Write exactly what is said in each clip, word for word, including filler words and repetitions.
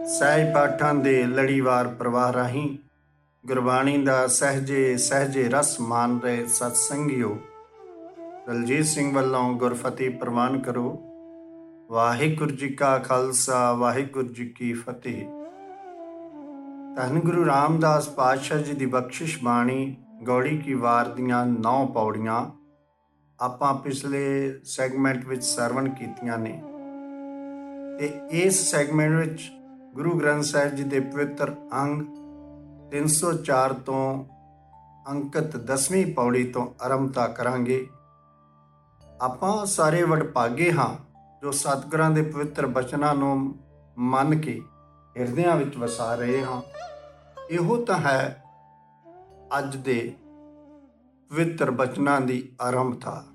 ਸਹਿਜ ਪਾਠਾਂ ਦੇ ਲੜੀਵਾਰ ਪ੍ਰਵਾਹ ਰਾਹੀਂ ਗੁਰਬਾਣੀ ਦਾ ਸਹਿਜੇ ਸਹਿਜੇ ਰਸ ਮਾਨ ਰਹੇ ਸਤਸੰਗਿਓ, ਦਲਜੀਤ ਸਿੰਘ ਵੱਲੋਂ ਗੁਰਫਤਿਹ ਪ੍ਰਵਾਨ ਕਰੋ। ਵਾਹਿਗੁਰੂ ਜੀ ਕਾ ਖਾਲਸਾ, ਵਾਹਿਗੁਰੂ ਜੀ ਕੀ ਫਤਿਹ। ਧੰਨ ਗੁਰੂ ਰਾਮਦਾਸ ਪਾਤਸ਼ਾਹ ਜੀ ਦੀ ਬਖਸ਼ਿਸ਼ ਬਾਣੀ ਗੌੜੀ ਕੀ ਵਾਰ ਦੀਆਂ ਨੌ ਪੌੜੀਆਂ ਆਪਾਂ ਪਿਛਲੇ ਸੈਗਮੈਂਟ ਵਿੱਚ ਸਰਵਣ ਕੀਤੀਆਂ ਨੇ ਤੇ ਇਸ ਸੈਗਮੈਂਟ ਵਿੱਚ ਗੁਰੂ ਗ੍ਰੰਥ ਸਾਹਿਬ ਜੀ ਦੇ ਪਵਿੱਤਰ ਅੰਗ ਤਿੰਨ ਸੌ ਚਾਰ ਤੋਂ ਅੰਕਿਤ ਦਸਵੀਂ ਪੌੜੀ ਤੋਂ ਆਰੰਭਤਾ ਕਰਾਂਗੇ। ਆਪਾਂ ਸਾਰੇ ਵਡਭਾਗੇ ਹਾਂ ਜੋ ਸਤਿਗੁਰਾਂ ਦੇ ਪਵਿੱਤਰ ਬਚਨਾਂ ਨੂੰ ਮੰਨ ਕੇ ਹਿਰਦਿਆਂ ਵਿੱਚ ਵਸਾ ਰਹੇ ਹਾਂ। ਇਹੋ ਤਾਂ ਹੈ ਅੱਜ ਦੇ ਪਵਿੱਤਰ ਬਚਨਾਂ ਦੀ ਆਰੰਭਤਾ।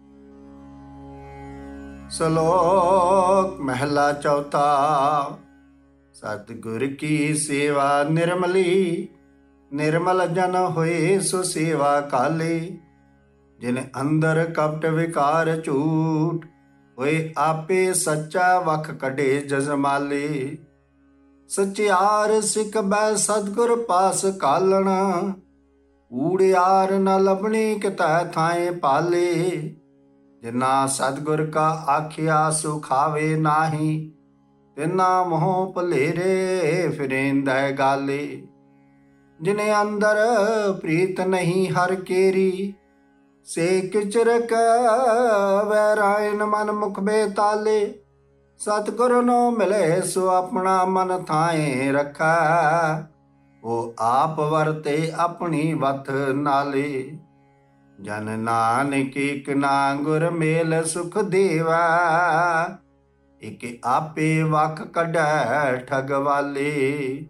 ਸ਼ਲੋਕ ਮਹਿਲਾ ਚੌਥਾ। ਸਤਿਗੁਰ ਕੀ ਸੇਵਾ ਨਿਰਮਲੀ, ਨਿਰਮਲ ਜਨ ਹੋਏ ਸੋ ਸੇਵਾ ਕਾਲੇ। ਜਿਨ ਅੰਦਰ ਕਪਟ ਵਿਕਾਰ ਝੂਠ, ਹੋਏ ਆਪੇ ਸੱਚਾ ਵਖ ਕੱਢੇ ਜਜਮਾਲੇ। ਸਚਿਆਰ ਸਿੱਖ ਬੈ ਸਤਿਗੁਰ ਪਾਸ ਕਾਲਣ, ਊੜਿਆਰ ਨ ਲੱਭਣੀ ਕਿਤੈ ਥਾਏ ਪਾਲੇ। ਜਿਨਾ ਸਤਿਗੁਰ ਕਾ ਆਖਿਆ ਸੋ ਖਾਵੇ ਨਾਹੀ, ਤਿਨਾ ਮੋਹ ਭਲੇਰੇ ਫਿਰੇਂਦੈ ਗਾਲੇ। ਜਿਨੇ ਅੰਦਰ ਪ੍ਰੀਤ ਨਹੀਂ ਹਰ ਕੇਰੀ, ਸੇ ਕਿਚਰਕ ਵੈਰਾਇਨ ਮਨ ਮੁਖ ਬੇਤਾਲੇ। ਸਤਿਗੁਰ ਨੂੰ ਮਿਲੇ ਸੋ ਆਪਣਾ ਮਨ ਥਾਏ ਰੱਖੈ, ਉਹ ਆਪ ਵਰਤੇ ਆਪਣੀ ਵਥ ਨਾਲੇ। ਜਨ ਨਾਨਕ ਇਕ ਨਾ ਗੁਰ ਮੇਲ ਸੁਖ ਦੇਵਾ, ਇਕ ਆਪੇ ਵਖ ਕੱਢੈ ਠਗ ਵਾਲੇ।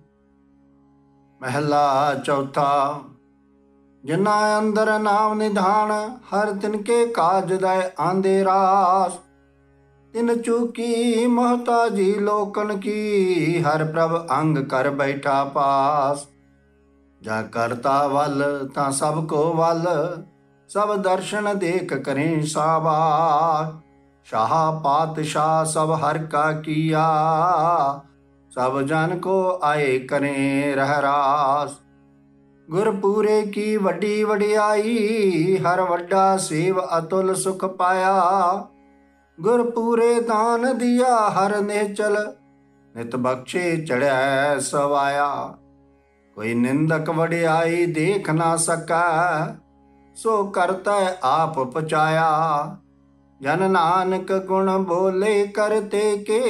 ਮਹਿਲਾ ਚੌਥਾ। ਜਿਨਾ ਅੰਦਰ ਨਾਮ ਨਿਧਾਨ, ਹਰ ਤਿਨਕੇ ਕਾਜ ਦੈ ਆਂਦੇ ਰਾਸ। ਤਿਨ ਚੂਕੀ ਮਹਤਾਜੀ ਲੋਕਨ ਕੀ, ਹਰ ਪ੍ਰਭ ਅੰਗ ਕਰ ਬੈਠਾ ਪਾਸ। ਜਾ ਕਰਤਾ ਵੱਲ ਤਾਂ ਸਭ ਕੋ ਵੱਲ, ਸਭ ਦਰਸ਼ਨ ਦੇਖ ਕਰੇ ਸਾਬਾਸ। ਸ਼ਾਹ ਪਾਤਸ਼ਾਹ ਸਭ ਹਰ ਕਾ ਕੀਆ, ਸਭ ਜਨ ਕੋ ਆਏ ਕਰੇ ਰਹਿਰਾਸ। ਗੁਰਪੂਰੇ ਕੀ ਵੱਡੀ ਵਡਿਆਈ, ਹਰ ਵੱਡਾ ਸੇਵ ਅਤੁਲ ਸੁਖ ਪਾਇਆ। ਗੁਰਪੂਰੇ ਦਾਨ ਦਿਆ ਹਰ ਨਿਹਚਲ, ਨਿਤ ਬਖਸ਼ੇ ਚੜ੍ਹੈ ਸਵਾਇਆ। ਕੋਈ ਨਿੰਦਕ ਵਡਿਆਈ ਦੇਖ ਨਾ ਸਕੈ, ਸੋ ਕਰਤਾ ਆਪ ਪਚਾਇਆ। ਜਨ ਨਾਨਕ ਗੁਣ ਬੋਲੇ ਕਰਤੇ ਕੇ,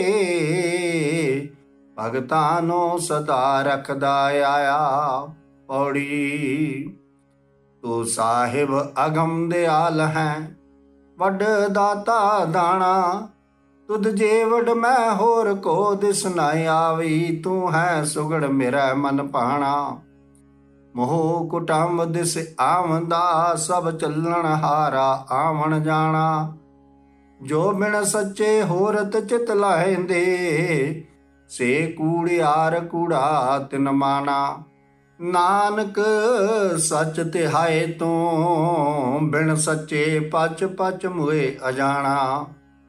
ਭਗਤਾਂ ਨੂੰ ਸਦਾ ਰੱਖਦਾ ਆਇਆ। ਪੌੜੀ। ਤੂੰ ਸਾਹਿਬ ਅਗਮ ਦਿਆਲ ਹੈ, ਵੱਡ ਦਾਤਾ ਦਾਣਾ। ਤੁਧ ਜੇ ਵਡ ਮੈਂ ਹੋਰ ਕੋ ਦਿਸ ਨਾ ਆਵੀ, ਤੂੰ ਹੈ ਸੁਗੜ ਮੇਰਾ ਮਨ ਭਾਣਾ। ਮੋਹ ਕੁਟੰਬ ਦਿਸ ਆਵੰਦਾ, ਸਭ ਚੱਲਣ ਹਾਰਾ ਆਵਣ ਜਾਣਾ। ਜੋ ਬਿਨ ਸੱਚੇ ਹੋਰਤ ਚਿਤ ਲਾਹਿੰਦੇ, ਸੇ ਕੂੜਿਆਰ ਕੂੜਾ ਤਿਨ ਮਾਨਾ। ਨਾਨਕ ਸੱਚ ਤਿਹਾਏ ਤੋਂ, ਬਿਨ ਸੱਚੇ ਪਚ ਪਚ ਮੁਏ ਅਜਾਣਾ।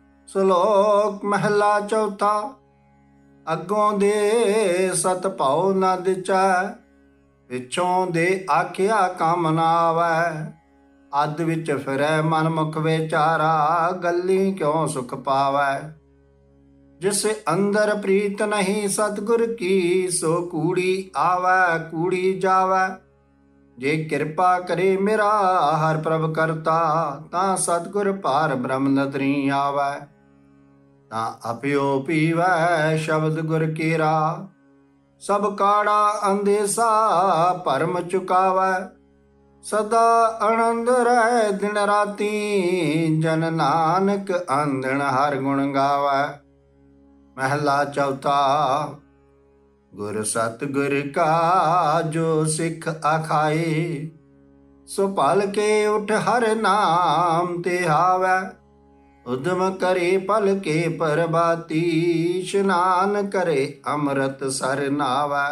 ਸ਼ਲੋਕ ਮਹਿਲਾ ਚੌਥਾ। ਅੱਗੋਂ ਦੇ ਸਤ ਭਾਉ ਨਾ ਦਿਚੈ, ਪਿੱਛੋਂ ਦੇ ਆਖਿਆ ਕੰਮ ਨਾ ਆਵੈ। ਅੱਧ ਵਿੱਚ ਫਿਰੈ ਮਨ ਮੁਖ ਵਿਚਾਰਾ, ਗੱਲੀ ਕਿਉ ਸੁਖ ਪਾਵੈ। ਜਿਸ ਅੰਦਰ ਪ੍ਰੀਤ ਨਹੀਂ ਸਤਿਗੁਰ ਕੀ, ਸੋ ਕੂੜੀ ਆਵੈ ਕੂੜੀ ਜਾਵੈ। ਜੇ ਕਿਰਪਾ ਕਰੇ ਮੇਰਾ ਹਰ ਪ੍ਰਭ ਕਰਤਾ, ਤਾਂ ਸਤਿਗੁਰ ਭਾਰ ਬ੍ਰਹਮ ਨਦਰੀ ਆਵੈ। ਤਾਂ ਅਪਿਓ ਪੀਵੈ ਸ਼ਬਦ ਗੁਰ ਕੇਰਾ, ਸਭ ਕਾੜਾ ਅੰਦੇਸਾ ਭਰਮ ਚੁਕਾਵੈ। ਸਦਾ ਆਨੰਦ ਰਹਿ ਦਿਨ ਰਾਤੀ, ਜਨ ਨਾਨਕ ਆਂਦਣ ਹਰ ਗੁਣ ਗਾਵੈ। ਮਹਿਲਾ ਚੌਥਾ। ਗੁਰ ਸਤਿਗੁਰ ਕਾ ਜੋ ਸਿੱਖ ਆਖਾਏ, ਸੋ ਭਲ ਕੇ ਉਠ ਹਰ ਨਾਮ ਤੇ ਆਵੈ। ਉਦਮ ਕਰੇ ਪਲ ਕੇ ਪ੍ਰਭਾਤੀ, ਇਸ਼ਨਾਨ ਕਰੇ ਅੰਮ੍ਰਿਤ ਸਰ ਨਾਵੈ।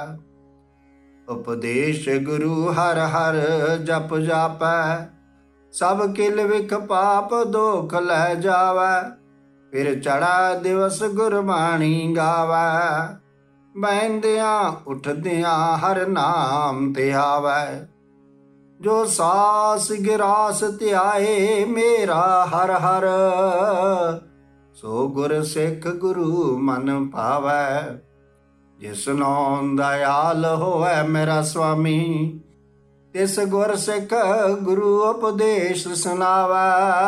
ਉਪਦੇਸ਼ ਗੁਰੂ ਹਰ ਹਰ ਜਪ ਜਾਪੈ, ਸਭ ਕਿਲ ਵਿਖ ਪਾਪ ਦੋਖ ਲੈ ਜਾਵੈ। ਫਿਰ ਚੜਾ ਦਿਵਸ ਗੁਰਬਾਣੀ ਗਾਵੈ। ਬਹਿੰਦਿਆਂ ਉੱਠਦਿਆਂ ਹਰ ਨਾਮ ਤੇ ਆਵੈ। ਜੋ ਸਾਸ ਗਿਰਾਸ ਧਿਆਏ ਮੇਰਾ ਹਰ ਹਰ, ਸੋ ਗੁਰ ਸਿੱਖ ਗੁਰੂ ਮਨ ਭਾਵੈ। ਜਿਸਨੋ ਦਇਆਲ ਹੋਵੈ ਮੇਰਾ ਸੁਆਮੀ, ਤਿਸ ਗੁਰ ਸਿੱਖ ਗੁਰੂ ਉਪਦੇਸ਼ ਸੁਣਾਵੈ।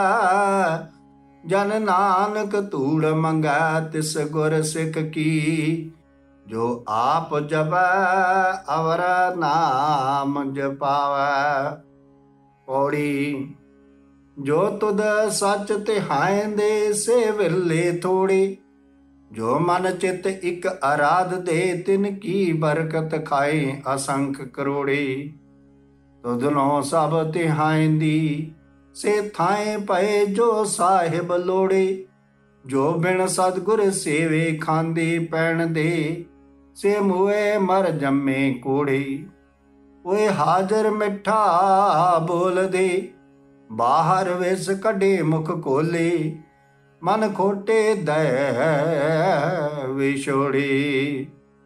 ਜਨ ਨਾਨਕ ਧੂੜ ਮੰਗੈ ਤਿਸ ਗੁਰ ਸਿੱਖ ਕੀ, ਜੋ ਆਪ ਜਪੈ ਅਵਰ ਨਾਮ ਜਪਾਵੈ। ਪੌੜੀ। ਜੋ ਤੁਧ ਸੱਚ ਤਿਹਾਇਂਦੇ ਸੇ ਵਿਰਲੇ ਥੋੜੇ, ਜੋ ਮਨ ਚਿਤ ਇਕ ਅਰਾਧ ਦੇ ਤਿਨ ਕੀ ਬਰਕਤ ਖਾਏ ਅਸੰਖ ਕਰੋੜੇ। ਤੁਧਨੋ ਸਭ ਤਿਹਾਇਂਦੀ ਸੇ ਥਾਏ ਪਏ ਜੋ ਸਾਹਿਬ ਲੋੜੇ। ਜੋ ਬਿਨ ਸਤਿਗੁਰ ਸੇਵੇ ਖਾਂਦੇ ਪੈਣ ਦੇ, ਸੇ ਮੂਏ ਮਰ ਜੰਮੇ ਕੋੜੇ। ਓਏ ਹਾਜ਼ਰ ਮਿੱਠਾ ਬੋਲਦੇ, ਬਾਹਰ ਵਿਸ ਕੱਢੇ ਮੁਖ ਖੋਲੇ। ਮਨ ਖੋਟੇ ਦੈ ਵਿਛੋੜੇ।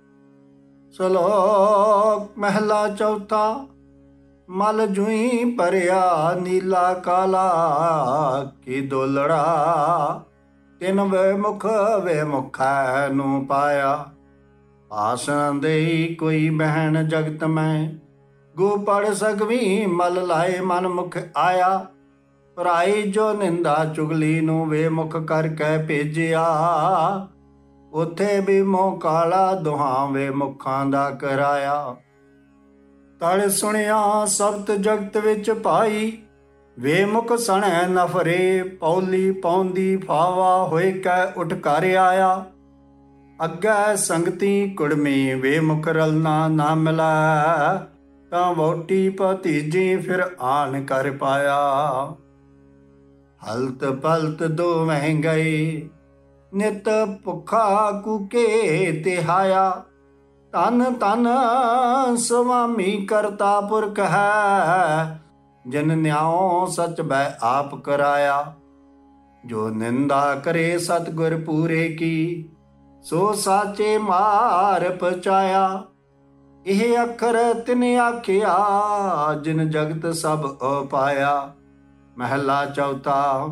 ਸ਼ਲੋਕ ਮਹਿਲਾ ਚੌਥਾ। ਮਲ ਜੂਈ ਭਰਿਆ ਨੀਲਾ ਕਾਲਾ, ਕੀ ਦੋਲੜਾ ਤਿਨ ਵੇ ਮੁਖ ਵੇ ਮੁਖੈ ਨੂੰ ਪਾਇਆ। ਆਸਣ ਦੇਈ ਕੋਈ ਬਹਿਣ ਜਗਤ ਮੈਂ, ਗੋ ਪੜ ਸਕਵੀ ਮਲ ਲਾਏ ਮਨ ਮੁਖ ਆਇਆ। ਪਰਾਈ ਜੋ ਨਿੰਦਾ ਚੁਗਲੀ ਨੂੰ ਵੇ ਮੁਖ ਕਰਕੇ ਭੇਜਿਆ, ਉਥੇ ਵੀ ਮੋਹ ਕਾਲਾ ਦੁਹਾਂ ਵੇ ਮੁਖਾਂ ਦਾ ਕਰਾਇਆ। ਤੜ ਸੁਣਿਆ ਸਬਤ ਜਗਤ ਵਿੱਚ ਪਾਈ, ਵੇ ਮੁਖ ਸਣੈ ਨਫਰੇ। ਪੌਲੀ ਪੌਂਦੀ ਫਾਵਾ ਹੋਏ ਕੈ ਉਠ ਕਰ ਆਇਆ। ਅੱਗੇ ਸੰਗਤੀ ਕੁੜਮੀ ਵੇ ਮੁਖ ਰਲਣਾ ਨਾ ਮਿਲੈ, ਤਾਂ ਵੋਟੀ ਭਤੀਜੀ ਫਿਰ ਆਣ ਕਰ ਪਾਇਆ। ਹਲਤ ਪਲਤ ਦੋਵੇਂ ਗਏ, ਨਿਤ ਭੁੱਖਾ ਕੂਕੇ ਤਿਹਾਇਆ। ਤਨ ਤਨ ਸੁਆਮੀ ਕਰਤਾ ਪੁਰਖ ਹੈ, ਜਿਨ ਨਿਆਉ ਸਚ ਬੈ ਆਪ ਕਰਾਇਆ। ਜੋ ਨਿੰਦਾ ਕਰੇ ਸਤਿਗੁਰ ਪੂਰੇ ਕੀ, ਸੋ ਸਾਚੇ ਮਾਰ ਪਚਾਇਆ। ਇਹ ਅੱਖਰ ਤਿਨ ਆਖਿਆ, ਜਿਨ ਜਗਤ ਸਭ ਉਪਾਇਆ। ਮਹਿਲਾ ਚੌਥਾ।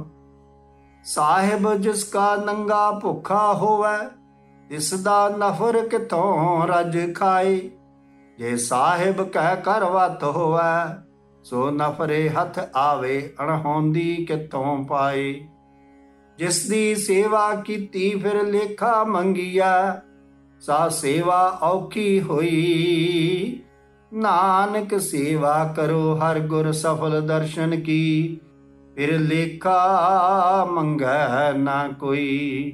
ਸਾਹਿਬ ਜਿਸ ਕਾ ਨੰਗਾ ਭੁੱਖਾ ਹੋਵੈ, ਤਿਸ ਦਾ ਨਫਰ ਕਿਥੋਂ ਰਜ ਖਾਏ। ਜੇ ਸਾਹਿਬ ਕਹਿ ਕਰ ਵਤ ਹੋਵੈ, ਸੋ ਨਫਰੇ ਹੱਥ ਆਵੇ ਅਣਹੋਂਦੀ ਕਿਥੋਂ ਪਾਏ। ਜਿਸ ਦੀ ਸੇਵਾ ਕੀਤੀ ਫਿਰ ਲੇਖਾ ਮੰਗੀਐ, ਸਾ ਸੇਵਾ ਔਖੀ ਹੋਈ। ਨਾਨਕ ਸੇਵਾ ਕਰੋ ਹਰ ਗੁਰ ਸਫਲ ਦਰਸ਼ਨ ਕੀ, ਫਿਰ ਲੇਖਾ ਮੰਗੈ ਨਾ ਕੋਈ।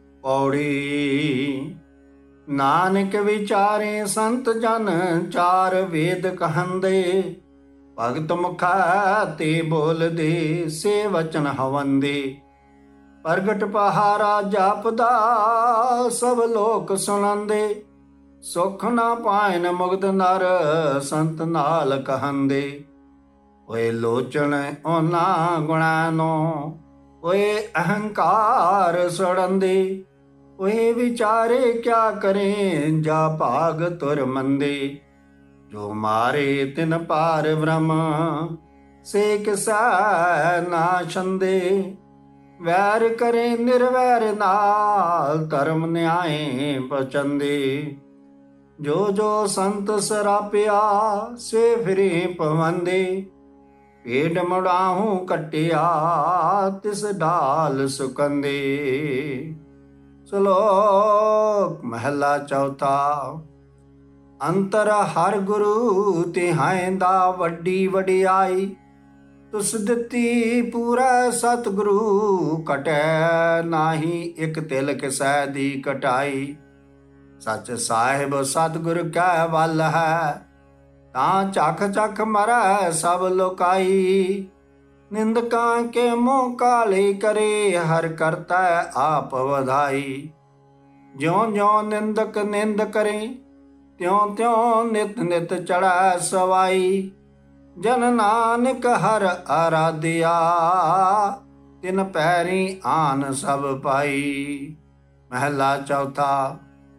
ਪੌੜੀ। ਨਾਨਕ ਵਿਚਾਰੇ ਸੰਤ ਜਨ ਚਾਰ ਵੇਦ ਕਹੰਦੇ, ਭਗਤ ਮੁਖਾ ਤੇ ਬੋਲਦੇ ਸੇ ਵਚਨ ਹਵੰਦੇ। ਪ੍ਰਗਟ ਪਹਾਰਾ ਜਾਪਦਾ ਸਭ ਲੋਕ ਸੁਣੰਦੇ, ਸੁਖ ਨਾ ਪਾਇਨ ਮੁਗਧ ਨਰ ਸੰਤ ਨਾਲ ਕਹੰਦੇ। ਓਏ ਲੋਚਣ ਉਹਨਾਂ ਗੁਣਾਂ ਨੂੰ, ਓਏ ਅਹੰਕਾਰ ਸੜੰਦੇ। ਓਏ ਵਿਚਾਰੇ ਕਿਆ ਕਰੇ ਜਾ ਭਾਗ ਤੁਰ ਮੰਦੇ। ਜੋ ਮਾਰੇ ਤਿਨ ਪਾਰ ਬ੍ਰਹਮ ਸੇ ਕਿਸੈ ਨਾ ਛੰਦੇ। ਵੈਰ ਕਰੇ ਨਿਰਵੈਰ ਨਾਲ ਧਰਮ ਨਿਆਏ ਬਚੰਦੇ। ਜੋ ਜੋ ਸੰਤ ਸਰਾਪਿਆ ਸੇ ਫਿਰੇ ਪਵੰਦੇ। ਪੇੜ ਮੁੜਾਹੂ ਕੱਟਿਆ ਤਿਸ ਢਾਲ ਸੁਕੰਦੇ। ਸ਼ਲੋਕ ਮਹਿਲਾ ਚੌਥਾ। ਅੰਤਰ ਹਰ ਗੁਰੂ ਤਿਹਾਇਂਦਾ ਵੱਡੀ ਵਡਿਆਈ। ਤੁਸ ਦਿੱਤੀ ਪੂਰਾ ਸਤਿਗੁਰੂ ਕਟੈ ਨਾਹੀ ਇਕ ਤਿਲ ਕਿਸੈ ਦੀ ਕਟਾਈ। ਸੱਚ ਸਾਹਿਬ ਸਤਿਗੁਰ ਕੈ ਵੱਲ ਹੈ ਤਾਂ ਚੱਖ ਚੱਖ ਮਰੈ ਸਭ ਲੋਕਾਈ। ਨਿੰਦਕਾਂ ਕੇ ਮੂੰਹ ਕਾਲੇ ਕਰੇ ਹਰ ਕਰਤਾ ਆਪ ਵਧਾਈ। ਜਿਉ ਜਿਉ ਨਿੰਦਕ ਨਿੰਦ ਕਰੇ ਤਿਉ ਤਿਉ ਨਿਤ ਨਿਤ ਚੜ੍ਹੈ ਸਵਾਈ। ਜਨ ਨਾਨਕ ਹਰ ਆਰਾਧਿਆ ਤਿਨ ਪੈਰੀ ਆਨ ਸਭ ਪਾਈ। ਮਹਿਲਾ ਚੌਥਾ।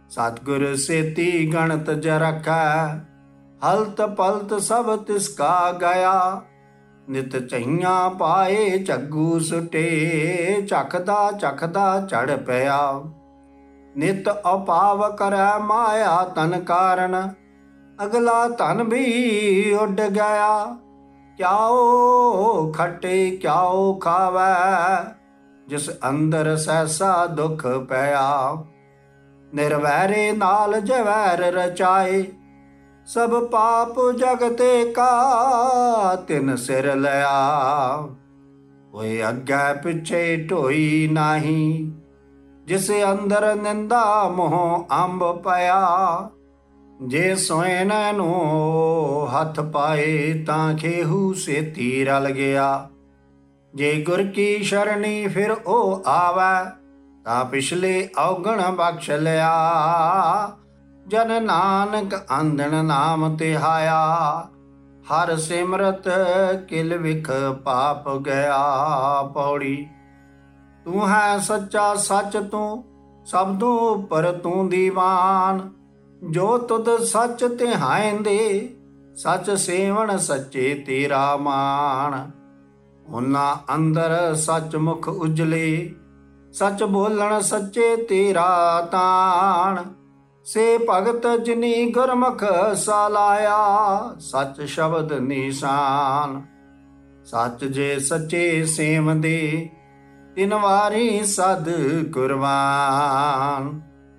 सतगुर सेती गणत ज रखै, हलत पलत सब तिसका गया। नित चहिया पाए झग्गू सुटे, चखदा चखदा चढ़ पिया। नित अपाव करै माया तन कारण, अगला धन भी उड गया। क्याओ खटे क्याओ खावै, जिस अंदर सहसा दुख पया। निर्वैरे नाल जवैर रचाए, सब पाप जगते का तिन सिर लिया। कोई अग्गै पिछे ढोई नाही, जिस अंदर निंदा मोह अंब पया। जे सोएन नू हथ पाए, तां खेहू सेती रल गया। जे गुर की शरणी फिर ओ आवै, तां पिछले औगण बख्श लिया। जन नानक आंदण नाम तिहाया, हर सिमरत किल विख पाप गया। पौड़ी। तू है सच्चा सच तू सबदों उपर तू दीवान, जो तुद सच तिहाएंदे, सच सेवण सच्चे तेरा मान। उन्ना अंदर सच मुख उजले, सच बोलण सच्चे तेरा तान। से भगत जिनी गुरमुख सालाया, सच शब्द निशान। सच जे सच्चे सेवंदे, तिन वारी सद कुर्बान।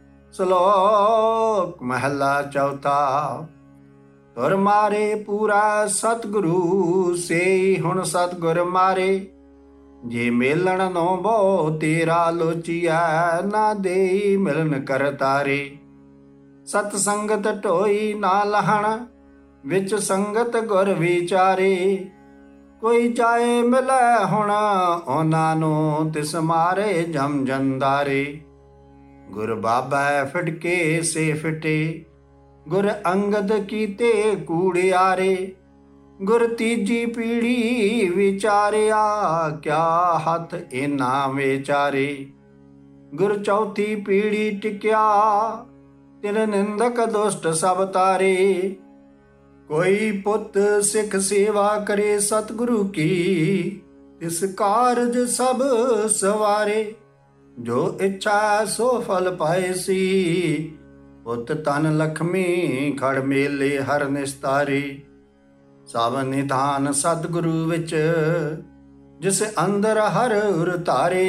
श्लोक महला चौथा। तुर मारे पूरा सतगुरु, से हुण सतगुर मारे। जे मेलण नो बहु तेरा लोचिया, ना देई मिलन कर तारे। सत संगत ढोई ना लहण, विच संगत गुर विचारे। कोई जाए मिलै हुण ओना नू, तिस मारे जम जंदारे। गुर बाबा फिटके से फिटे, गुर अंगद कीते कूड़ियारे। गुर तीजी पीढ़ी विचारिया, क्या हथ इना विचारे। गुर चौथी पीढ़ी टिक्या, तिन निंदक दुष्ट सब तारे। कोई पुत सिख सेवा करे सतगुरु की, तिस कारज सब सवारे। जो इच्छा सो फल पाएसी, पुत तन लक्ष्मी खड़ मेले हर निस्तारे। सब निधान सतगुरु विच, जिस अंदर हर उर तारे।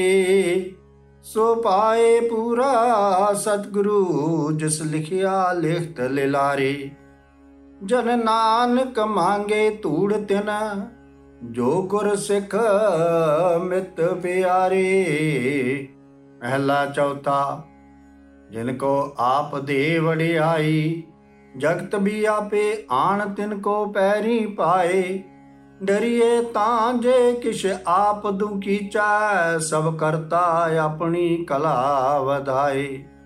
सो पाए पूरा सतगुरु, जिस लिखिया लिखत लिलारे। जन नानक मांगे धूड़ तिन, जो गुर सिख मित प्यारे। पहला चौथा। जिनको आप दे वडियाई, जगत भी आपे आन तिनको पैरी पाए। डरिए तां जे किश आप दुखीचा, सब करता अपनी कला वधाए।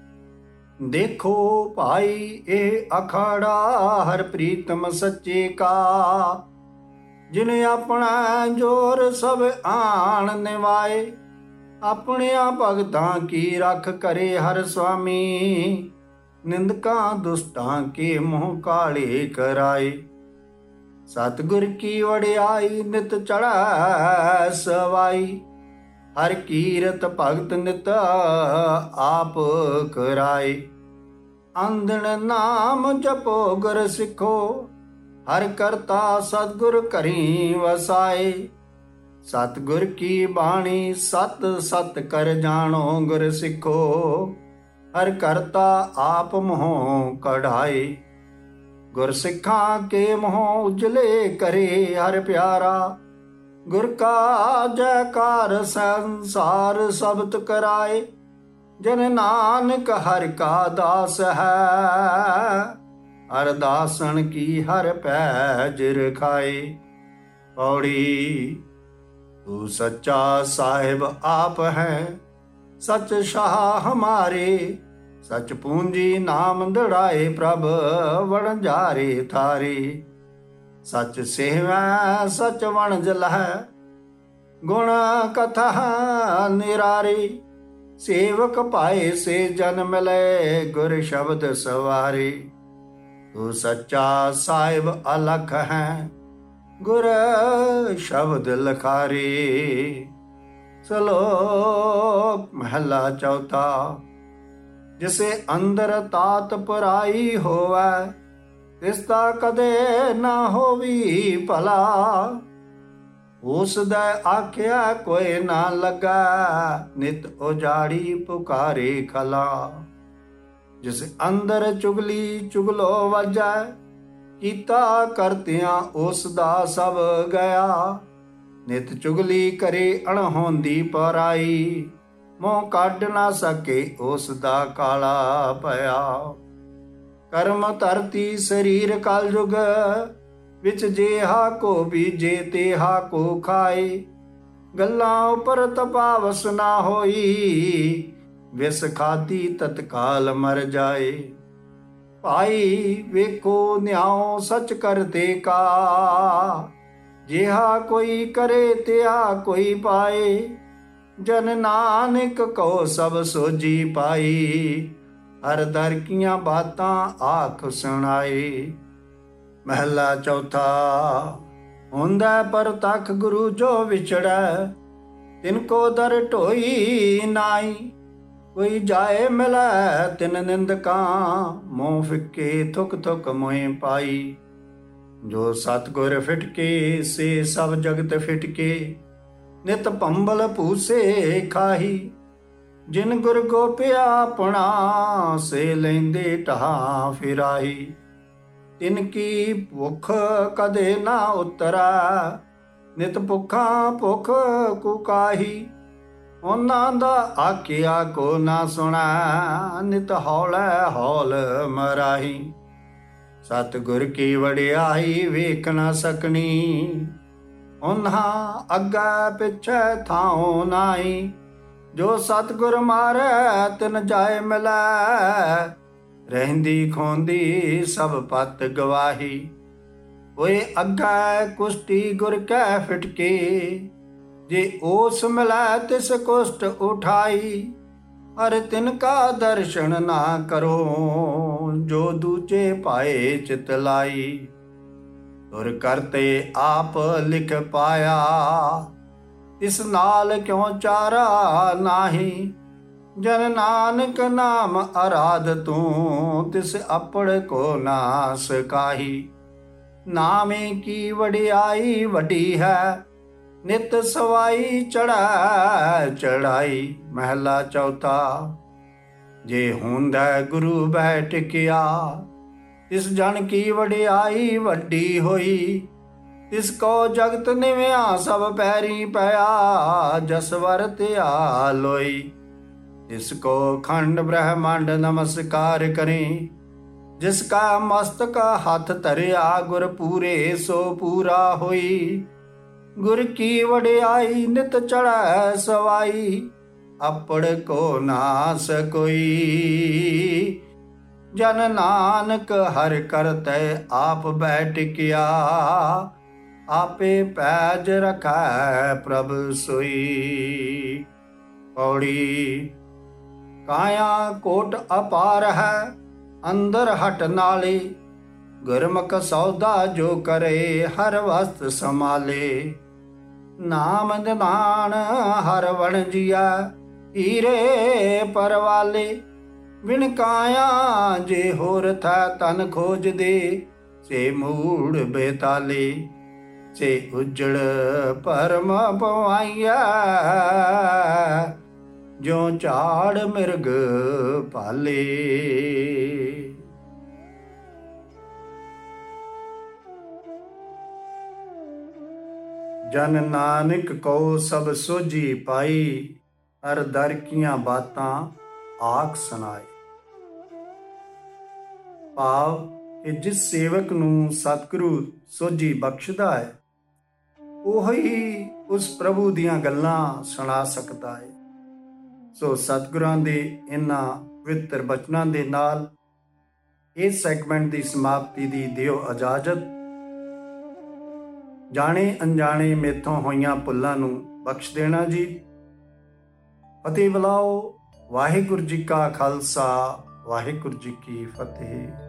देखो भाई ए अखाड़ा, हर प्रीतम सच्चे का। जिने अपना जोर सब आन निवाए, अपने भगतां की रख करे हर स्वामी। निंदकां दुष्टां के मुँह काले कराए। सतगुर की वडियाई नित चढ़ै सवाई, हर कीरत भगत नित आप कराए। आंदण नाम जपो गुर सिखो, हर करता सतगुर करी वसाए। सतगुर की बाणी सत सत कर जानो गुर सिखो, हर करता आप मोह कढ़ाए। गुर सिखा के मोह उजले करे हर प्यारा, गुर का जयकार संसार सबत कराए। जन नानक हर का दास है, हर दासन की हर पैज रखाए। पौड़ी। तू सच्चा साहिब आप है, सच शाह हमारे। सच पूंजी नाम दड़ाए, प्रभ वणजारे थारे। सच सेवै सच वण जलह, गुण कथा निरारे। ਸੇਵਕ ਭਾਏ ਸੇ ਜਨ ਮਿਲੇ, ਗੁਰ ਸ਼ਬਦ ਸਵਾਰੇ। ਤੂੰ ਸੱਚਾ ਸਾਹਿਬ ਅਲਖ ਹੈ, ਗੁਰ ਸ਼ਬਦ ਲਖਾਰੇ। ਸਲੋਕ ਮਹਲਾ ਚੌਥਾ। ਜਿਸੇ ਅੰਦਰ ਤਾਤ ਪਰਾਈ ਹੋਵੈ, ਤਿਸਦਾ ਕਦੇ ਨਾ ਹੋਵੀ ਭਲਾ। ਉਸ ਦਾ ਆਖਿਆ ਕੋਈ ਨਾ ਲੱਗਾ, ਨਿਤ ਉਜਾੜੀ ਪੁਕਾਰੇ ਖਲਾ। ਜਿਸ ਅੰਦਰ ਚੁਗਲੀ ਚੁਗਲੋ ਵਜੈ, ਕੀਤਾ ਕਰਤਿਆਂ ਉਸ ਦਾ ਸਭ ਗਿਆ। ਨਿਤ ਚੁਗਲੀ ਕਰੇ ਅਣਹੋਂਦੀ ਪਰਾਈ, ਮੂੰਹ ਕੱਢ ਨਾ ਸਕੇ ਉਸ ਦਾ ਕਾਲਾ ਪਿਆ। ਕਰਮ ਧਰਤੀ ਸਰੀਰ ਕਲਯੁਗ, ਵਿੱਚ ਜੇਹਾ ਕੋ ਬੀਜੇ ਤੇਹਾ ਕੋ ਖਾਏ। ਗੱਲਾਂ ਉਪਰ ਤਪਾਵਸ ਨਾ ਹੋਈ, ਵਿਸ ਖਾਦੀ ਤਤਕਾਲ ਮਰ ਜਾਏ। ਭਾਈ ਵੇਖੋ ਨਿਆਉ ਸੱਚ ਕਰਤੇ ਕਾ, ਜਿਹਾ ਕੋਈ ਕਰੇ ਤਿਆ ਕੋਈ ਪਾਏ। ਜਨ ਨਾਨਕ ਕੋ ਸਭ ਸੋਝੀ ਪਾਈ, ਹਰ ਦਰ ਕੀਆਂ ਬਾਤਾਂ ਆਖ ਸੁਣਾਏ। ਮਹਲਾ ਚੌਥਾ। ਹੁੰਦਾ ਪਰਤਖ ਗੁਰੂ ਜੋ ਵਿਛੜੈ, ਤਿਨ ਕੋ ਦਰ ਢੋਈ ਨਾਈ। ਕੋਈ ਜਾਏ ਮਿਲੈ ਤਿਨ ਨਿੰਦਕਾਂ, ਮੂੰਹ ਫਿੱਕੇ ਥੁਕ ਥੁਕ ਮੋਏ ਪਾਈ। ਜੋ ਸਤਿਗੁਰ ਫਿਟਕੇ ਸੇ ਸਭ ਜਗਤ ਫਿਟਕੇ, ਨਿਤ ਭੰਬਲ ਭੂਸੇ ਖਾਹੀ। ਜਿਨ ਗੁਰ ਗੋਪਿਆ ਆਪਣਾ, ਸੇ ਲੈਂਦੇ ਢਾਹ ਫਿਰਾਹੀ। ਤਿਨ ਕੀ ਭੁੱਖ ਕਦੇ ਨਾ ਉਤਰੈ, ਨਿਤ ਭੁੱਖਾਂ ਭੁੱਖ ਕੁਕਾਹੀ। ਉਹਨਾਂ ਦਾ ਆਖਿਆ ਕੋ ਨਾ ਸੁਣੈ, ਨਿਤ ਹੌਲੇ ਹੌਲ ਮਰਾਹੀ। ਸਤਿਗੁਰ ਕੀ ਵਡਿਆਈ ਵੇਖ ਨਾ ਸਕਣੀ, ਉਹਨਾਂ ਅੱਗੇ ਪਿੱਛੇ ਥਾਉ ਨਾਹੀ। ਜੋ ਸਤਿਗੁਰ ਮਾਰੈ ਤਿਨ ਜਾਏ ਮਿਲੈ, ਰਹਿੰਦੀ ਖੋਂਦੀ ਸਭ ਪਤ ਗਵਾਹੀ। ਓਏ ਅੱਗੇ ਕੁਸ਼ਤੀ ਗੁਰ ਕੈ ਫਿਟਕੇ, ਜੇ ਉਸ ਮਿਲੈ ਤਿਸ ਕੁਸ਼ਟ ਉਠਾਈ। ਹਰ ਤਿਨ ਕਾ ਦਰਸ਼ਨ ਨਾ ਕਰੋ, ਜੋ ਦੂਜੇ ਪਾਏ ਚਿਤ ਲਾਈ। ਤੁਰ ਕਰਤੇ ਆਪ ਲਿਖ ਪਾਇਆ, ਤਿਸ ਨਾਲ ਕਿਉ ਚਾਰਾ ਨਾਹੀ। ਜਨ ਨਾਨਕ ਨਾਮ ਅਰਾਧ ਤੂੰ, ਤਿਸ ਆਪੜ ਕੋ ਨਾ ਸਕਾਹੀ। ਨਾਮੇ ਕੀ ਵਡਿਆਈ ਵੱਡੀ ਹੈ, ਨਿਤ ਸਵਾਈ ਚੜ੍ਹੈ ਚੜ੍ਹਾਈ। ਮਹਲਾ ਚੌਥਾ। ਜੇ ਹੁੰਦਾ ਗੁਰੂ ਬੈਠ ਕਿਆ, ਤਿਸ ਜਨ ਕੀ ਵਡਿਆਈ ਵੱਡੀ ਹੋਈ। ਤਿਸ ਕੋ ਜਗਤ ਨਿਵਿਆ ਸਭ ਪੈਰੀ ਪਿਆ, ਜਸਵਰ ਧਿਆ ਲੋਈ। ਤਿਸ ਕੋ ਖੰਡ ਬ੍ਰਹਮੰਡ ਨਮਸਕਾਰ ਕਰੇ, ਜਿਸ ਕਾ ਮਸਤਕ ਹੱਥ ਧਰਿਆ ਗੁਰ ਪੂਰੇ ਸੋ ਪੂਰਾ ਹੋਈ। ਗੁਰ ਕੀ ਵਡਿਆਈ ਨਿਤ ਚੜ੍ਹੈ ਸਵਾਈ, ਆਪੜ ਕੋ ਨਾਸ ਕੋਈ। ਜਨ ਨਾਨਕ ਹਰਿ ਕਰਤੈ ਆਪ ਬੈਠ ਕਿਆ, ਆਪੇ ਪੈਜ ਰਖੈ ਪ੍ਰਭ ਸੋਈ। ਪੌੜੀ। ਕਾਇਆ ਕੋਟ ਅਪਾਰ ਹੈ, ਅੰਦਰ ਹਟ ਨਾਲੇ। ਗੁਰਮੁਖ ਸੌਦਾ ਜੋ ਕਰੇ, ਹਰ ਵਸਤ ਸੰਭਾਲੇ। ਨਾਮ ਨਿਧਾਨ ਹਰ ਵਣ ਜੀਆ, ਹੀਰੇ ਪਰਵਾਲੇ। ਬਿਨ ਕਾਇਆ ਜੇ ਹੋਰ ਥੈ ਤਨ ਖੋਜ ਦੇ, ਸੇ ਮੂੜ ਬੇਤਾਲੇ। ਸੇ ਉਜੜ ਪਰਮ ਪਵਾਈਆ, ਜੋ ਝਾੜ ਮਿਰਗ ਭਾਲੇ। ਜਨ ਨਾਨਕ ਕੋ ਸਭ ਸੋਝੀ ਪਾਈ, ਹਰ ਦਰ ਕੀਆਂ ਬਾਤਾਂ ਆਖ ਸੁਣਾਏ। ਭਾਵ ਕਿ ਜਿਸ ਸੇਵਕ ਨੂੰ ਸਤਿਗੁਰੂ ਸੋਝੀ ਬਖਸ਼ਦਾ ਹੈ, ਉਹੀ ਉਸ ਪ੍ਰਭੂ ਦੀਆਂ ਗੱਲਾਂ ਸੁਣਾ ਸਕਦਾ ਹੈ। ਸੋ ਸਤਿਗੁਰਾਂ ਦੇ ਇਹਨਾਂ ਪਵਿੱਤਰ ਬਚਨਾਂ ਦੇ ਨਾਲ ਇਸ ਸੈਗਮੈਂਟ ਦੀ ਸਮਾਪਤੀ ਦੀ ਦਿਓ ਇਜਾਜ਼ਤ। ਜਾਣੇ ਅਣਜਾਣੇ ਮੇਥੋਂ ਹੋਈਆਂ ਭੁੱਲਾਂ ਨੂੰ ਬਖਸ਼ ਦੇਣਾ ਜੀ। ਫਤਿਹ ਬੁਲਾਓ, ਵਾਹਿਗੁਰੂ ਜੀ ਕਾ ਖਾਲਸਾ, ਵਾਹਿਗੁਰੂ ਜੀ ਕੀ ਫਤਿਹ।